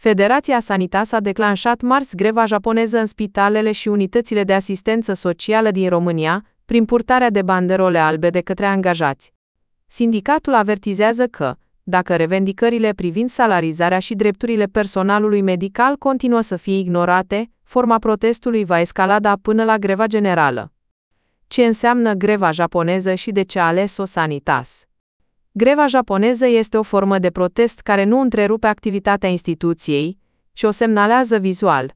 Federația Sanitas a declanșat marți greva japoneză în spitalele și unitățile de asistență socială din România, prin purtarea de banderole albe de către angajați. Sindicatul avertizează că, dacă revendicările privind salarizarea și drepturile personalului medical continuă să fie ignorate, forma protestului va escalada până la greva generală. Ce înseamnă greva japoneză și de ce a ales-o Sanitas? Greva japoneză este o formă de protest care nu întrerupe activitatea instituției, ci o semnalează vizual.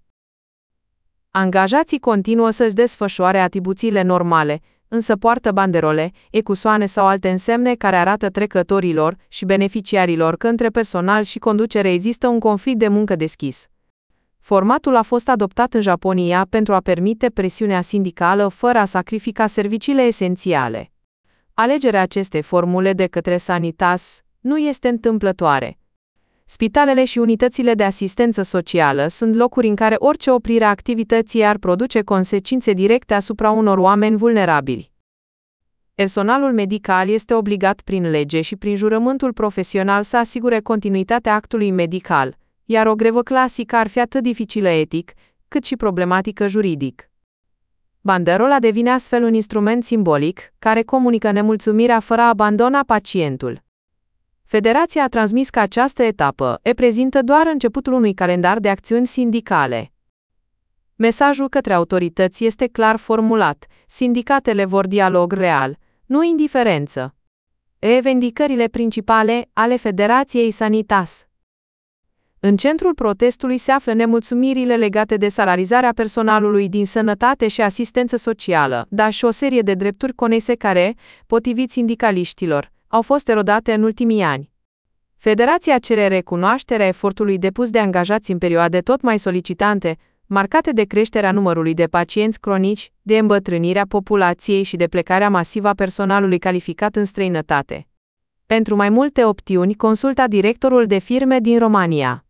Angajații continuă să-și desfășoare atribuțiile normale, însă poartă banderole, ecusoane sau alte însemne care arată trecătorilor și beneficiarilor că între personal și conducere există un conflict de muncă deschis. Formatul a fost adoptat în Japonia pentru a permite presiunea sindicală fără a sacrifica serviciile esențiale. Alegerea acestei formule de către Sanitas nu este întâmplătoare. Spitalele și unitățile de asistență socială sunt locuri în care orice oprire a activității ar produce consecințe directe asupra unor oameni vulnerabili. Personalul medical este obligat prin lege și prin jurământul profesional să asigure continuitatea actului medical, iar o grevă clasică ar fi atât dificilă etic, cât și problematică juridic. Banderola devine astfel un instrument simbolic, care comunică nemulțumirea fără a abandona pacientul. Federația a transmis că această etapă reprezintă doar începutul unui calendar de acțiuni sindicale. Mesajul către autorități este clar formulat: sindicatele vor dialog real, nu indiferență. Revendicările principale ale Federației Sanitas. În centrul protestului se află nemulțumirile legate de salarizarea personalului din sănătate și asistență socială, dar și o serie de drepturi conexe care, potrivit sindicaliștilor, au fost erodate în ultimii ani. Federația cere recunoașterea efortului depus de angajați în perioade tot mai solicitante, marcate de creșterea numărului de pacienți cronici, de îmbătrânirea populației și de plecarea masivă a personalului calificat în străinătate. Pentru mai multe opțiuni, consulta directorul de firme din România.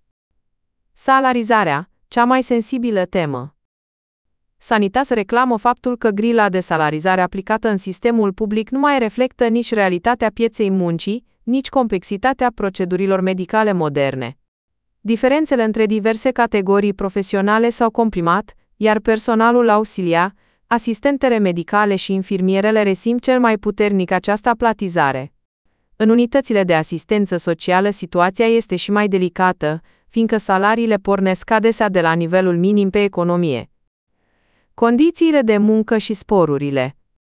Salarizarea, cea mai sensibilă temă. Sanitas reclamă faptul că grila de salarizare aplicată în sistemul public nu mai reflectă nici realitatea pieței muncii, nici complexitatea procedurilor medicale moderne. Diferențele între diverse categorii profesionale s-au comprimat, iar personalul auxiliar, asistentele medicale și infirmierele resimt cel mai puternic această aplatizare. În unitățile de asistență socială situația este și mai delicată, fiindcă salariile pornesc adesea de la nivelul minim pe economie. Condițiile de muncă și sporurile.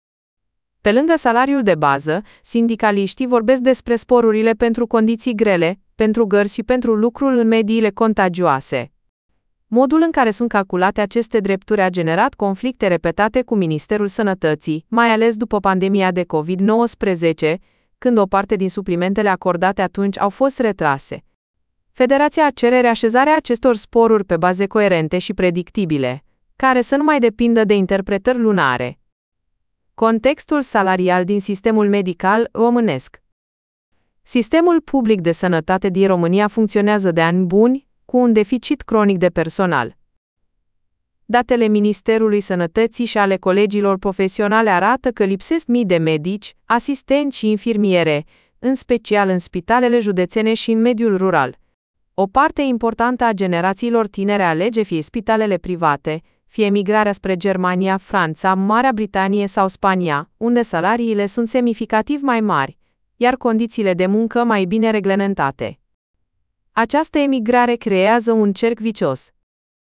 Pe lângă salariul de bază, sindicaliștii vorbesc despre sporurile pentru condiții grele, pentru gărzi și pentru lucrul în mediile contagioase. Modul în care sunt calculate aceste drepturi a generat conflicte repetate cu Ministerul Sănătății, mai ales după pandemia de COVID-19, când o parte din suplimentele acordate atunci au fost retrase. Federația cere reașezarea acestor sporuri pe baze coerente și predictibile, care să nu mai depindă de interpretări lunare. Contextul salarial din sistemul medical românesc. Sistemul public de sănătate din România funcționează de ani buni, cu un deficit cronic de personal. Datele Ministerului Sănătății și ale colegilor profesionale arată că lipsesc mii de medici, asistenți și infirmiere, în special în spitalele județene și în mediul rural. O parte importantă a generațiilor tinere alege fie spitalele private, fie migrarea spre Germania, Franța, Marea Britanie sau Spania, unde salariile sunt semnificativ mai mari, iar condițiile de muncă mai bine reglementate. Această emigrare creează un cerc vicios.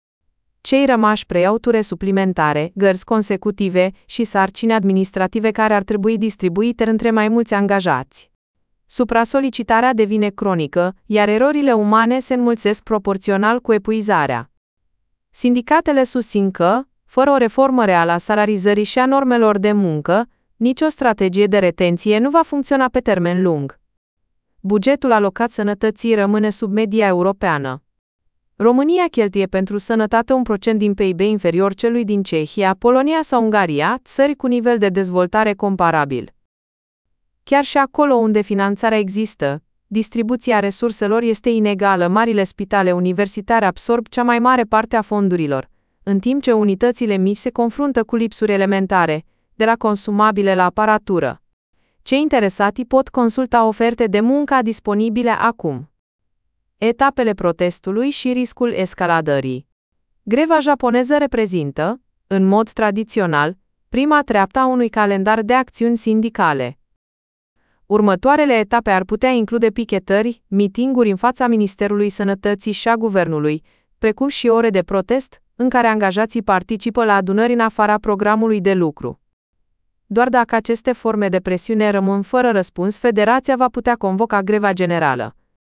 Cei rămași preiau ture suplimentare, gărzi consecutive și sarcini administrative care ar trebui distribuite între mai mulți angajați. Supra-solicitarea devine cronică, iar erorile umane se înmulțesc proporțional cu epuizarea. Sindicatele susțin că, fără o reformă reală a salarizării și a normelor de muncă, nicio strategie de retenție nu va funcționa pe termen lung. Bugetul alocat sănătății rămâne sub media europeană. România cheltuie pentru sănătate 1% din PIB inferior celui din Cehia, Polonia sau Ungaria, țări cu nivel de dezvoltare comparabil. Chiar și acolo unde finanțarea există, distribuția resurselor este inegală, marile spitale universitare absorb cea mai mare parte a fondurilor, în timp ce unitățile mici se confruntă cu lipsuri elementare, de la consumabile la aparatură. Cei interesati pot consulta oferte de muncă disponibile acum. Etapele protestului și riscul escaladării. Greva japoneză reprezintă, în mod tradițional, prima treaptă a unui calendar de acțiuni sindicale. Următoarele etape ar putea include pichetări, mitinguri în fața Ministerului Sănătății și a Guvernului, precum și ore de protest, în care angajații participă la adunări în afara programului de lucru. Doar dacă aceste forme de presiune rămân fără răspuns, Federația va putea convoca greva generală.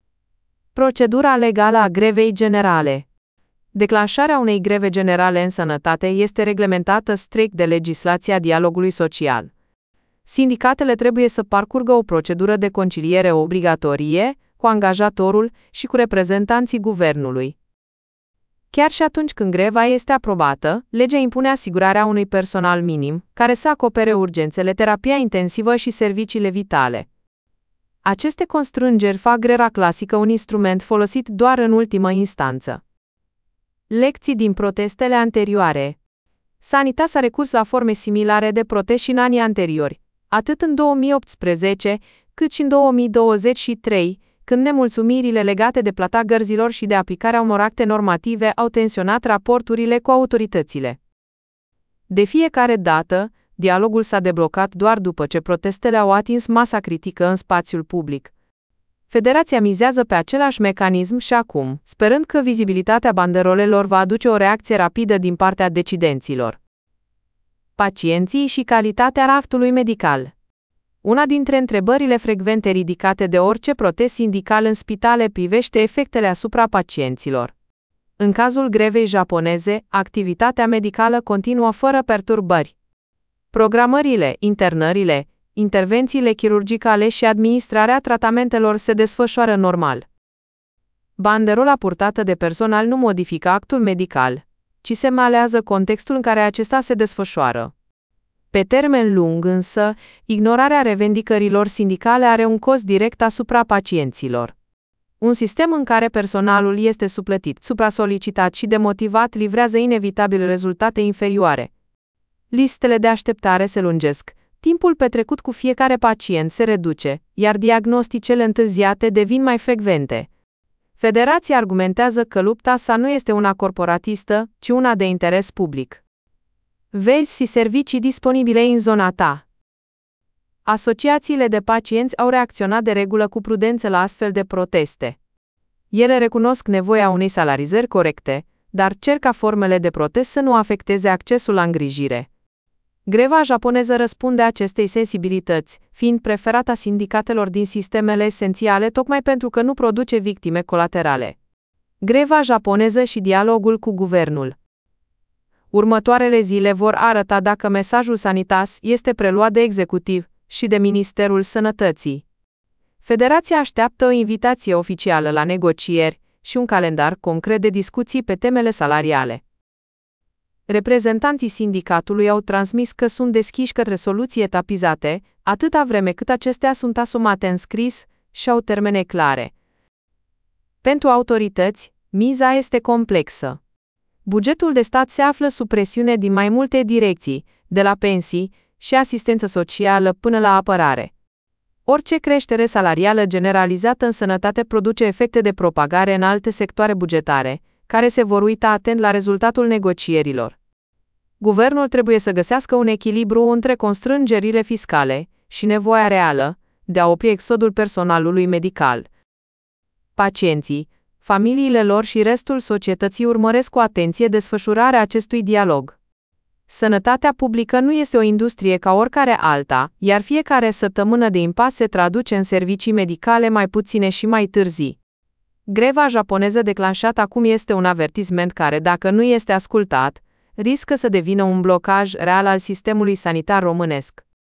Procedura legală a grevei generale. Declanșarea unei greve generale în sănătate este reglementată strict de legislația dialogului social. Sindicatele trebuie să parcurgă o procedură de conciliere obligatorie cu angajatorul și cu reprezentanții guvernului. Chiar și atunci când greva este aprobată, legea impune asigurarea unui personal minim, care să acopere urgențele, terapia intensivă și serviciile vitale. Aceste constrângeri fac greva clasică un instrument folosit doar în ultimă instanță. Lecții din protestele anterioare. Sanitas a recurs la forme similare de protest și în anii anteriori, atât în 2018, cât și în 2023, când nemulțumirile legate de plata gărzilor și de aplicarea unor acte normative au tensionat raporturile cu autoritățile. De fiecare dată, dialogul s-a deblocat doar după ce protestele au atins masa critică în spațiul public. Federația mizează pe același mecanism și acum, sperând că vizibilitatea banderolelor va aduce o reacție rapidă din partea decidenților. Pacienții și calitatea raftului medical. Una dintre întrebările frecvente ridicate de orice protest sindical în spitale privește efectele asupra pacienților. În cazul grevei japoneze, activitatea medicală continuă fără perturbări. Programările, internările, intervențiile chirurgicale și administrarea tratamentelor se desfășoară normal. Banderola purtată de personal nu modifică actul medical, ci semnalează contextul în care acesta se desfășoară. Pe termen lung însă, ignorarea revendicărilor sindicale are un cost direct asupra pacienților. Un sistem în care personalul este suplătit, supra-solicitat și demotivat livrează inevitabil rezultate inferioare. Listele de așteptare se lungesc, timpul petrecut cu fiecare pacient se reduce, iar diagnosticele întârziate devin mai frecvente. Federația argumentează că lupta sa nu este una corporatistă, ci una de interes public. Vezi și servicii disponibile în zona ta. Asociațiile de pacienți au reacționat de regulă cu prudență la astfel de proteste. Ele recunosc nevoia unei salarizări corecte, dar cer ca formele de protest să nu afecteze accesul la îngrijire. Greva japoneză răspunde acestei sensibilități, fiind preferata sindicatelor din sistemele esențiale tocmai pentru că nu produce victime colaterale. Greva japoneză și dialogul cu guvernul. Următoarele zile vor arăta dacă mesajul Sanitas este preluat de executiv și de Ministerul Sănătății. Federația așteaptă o invitație oficială la negocieri și un calendar concret de discuții pe temele salariale. Reprezentanții sindicatului au transmis că sunt deschiși către soluții etapizate, atâta vreme cât acestea sunt asumate în scris și au termene clare. Pentru autorități, miza este complexă. Bugetul de stat se află sub presiune din mai multe direcții, de la pensii și asistență socială până la apărare. Orice creștere salarială generalizată în sănătate produce efecte de propagare în alte sectoare bugetare, care se vor uita atent la rezultatul negocierilor. Guvernul trebuie să găsească un echilibru între constrângerile fiscale și nevoia reală de a opri exodul personalului medical. Pacienții, familiile lor și restul societății urmăresc cu atenție desfășurarea acestui dialog. Sănătatea publică nu este o industrie ca oricare alta, iar fiecare săptămână de impas se traduce în servicii medicale mai puține și mai târzii. Greva japoneză declanșată acum este un avertisment care, dacă nu este ascultat, riscă să devină un blocaj real al sistemului sanitar românesc.